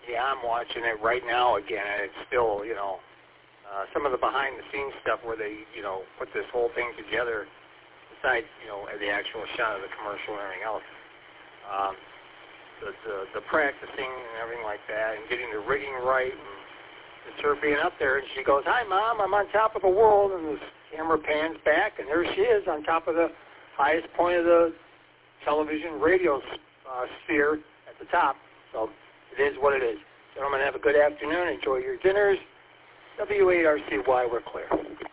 Yeah, I'm watching it right now again, and it's still, some of the behind-the-scenes stuff where they, put this whole thing together, besides, the actual shot of the commercial and everything else. The practicing and everything like that, and getting the rigging right, and her being up there, and she goes, "Hi, Mom, I'm on top of the world," and the camera pans back, and there she is on top of the highest point of the television radio sphere at the top. So it is what it is. Gentlemen, have a good afternoon. Enjoy your dinners. W8RCY, we're clear.